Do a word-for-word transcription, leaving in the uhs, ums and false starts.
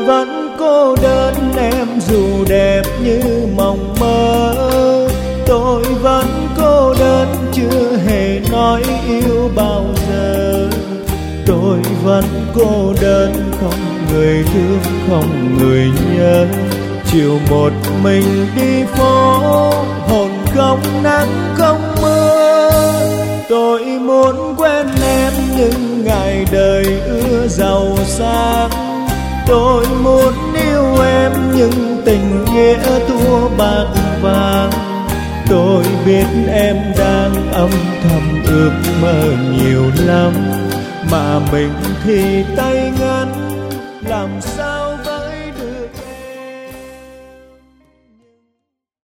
vẫn cô đơn em dù đẹp như mộng mơ. Tôi vẫn cô đơn chưa hề nói yêu bao giờ. Tôi vẫn cô đơn không người thương không người nhớ. Chiều một mình đi phố, hồn không nắng không mưa. Tôi muốn quen em nhưng ngày đời ưa giàu sang. Tôi muốn yêu em nhưng tình nghĩa thua bạc vàng. Tôi biết em đang âm thầm ước mơ nhiều lắm, mà mình thì tay ngắn làm sao